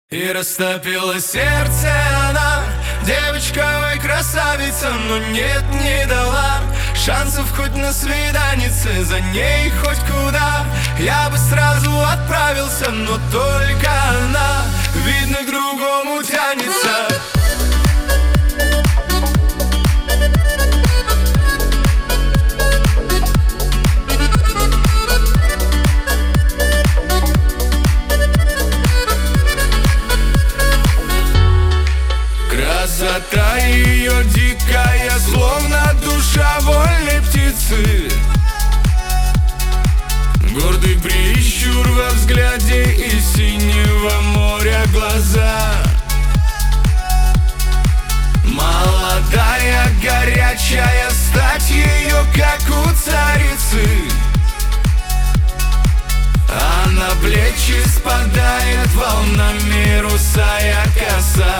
И растопила сердце она, девочка, ой, красавица, но нет, не дала шансов хоть на свиданице, за ней хоть куда. Я бы сразу отправился, но только она, видно, к другому тянется. Красота ее дикая, словно душа вольной птицы. Гордый прищур во взгляде и синего моря глаза. Молодая, горячая, стать ее, как у царицы. А на плечи спадает волнами русая коса.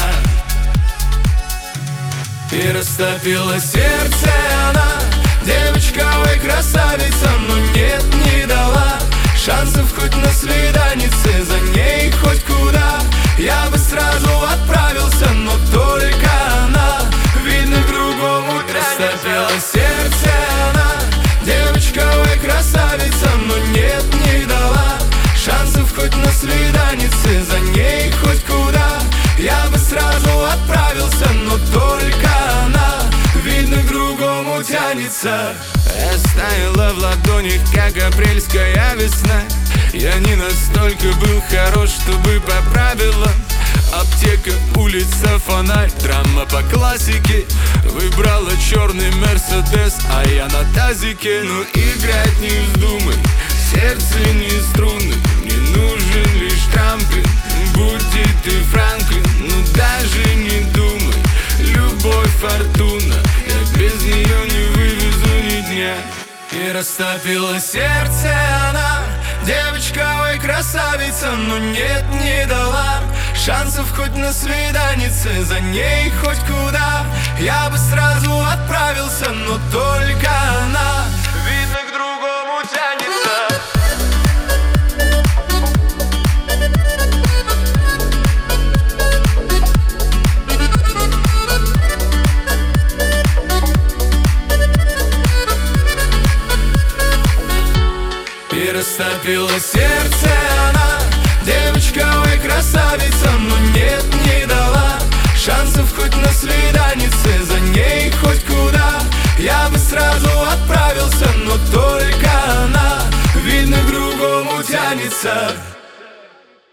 И растопила сердце она, девочка, ой, красавица, но нет, не дала шансов хоть на свиданице, за ней хоть куда. Я бы сразу отправился, но только она, видно, к другому тянется. Растопила сердце она, девочка, ой, красавица, но нет, не дала шансов хоть на свиданице, за ней хоть куда. Я бы сразу отправился, но только она, видно, к другому тянется. Растаяла в ладонях, как апрельская весна. Я не настолько был хорош, чтобы по правилам. Аптека, улица, фонарь, драма по классике. Выбрала черный Мерседес, а я на тазике. Ну играть не вздумай, сердце не струны. Мне нужен лишь трамплин, будь и ты Франклин. Ну даже не думай, любовь фортуна, я без нее не вывезу ни дня. И растопила сердце она, девочка, ой, красавица, но нет, не дала шансов хоть на свиданице, за ней хоть куда. Я бы сразу отправился, но только она, видно, к другому тянется. И растопила сердце она, девочка, ой, красавица, но нет, не дала шансов хоть на свиданице, за ней хоть куда. Я бы сразу отправился, но только она, видно, к другому тянется.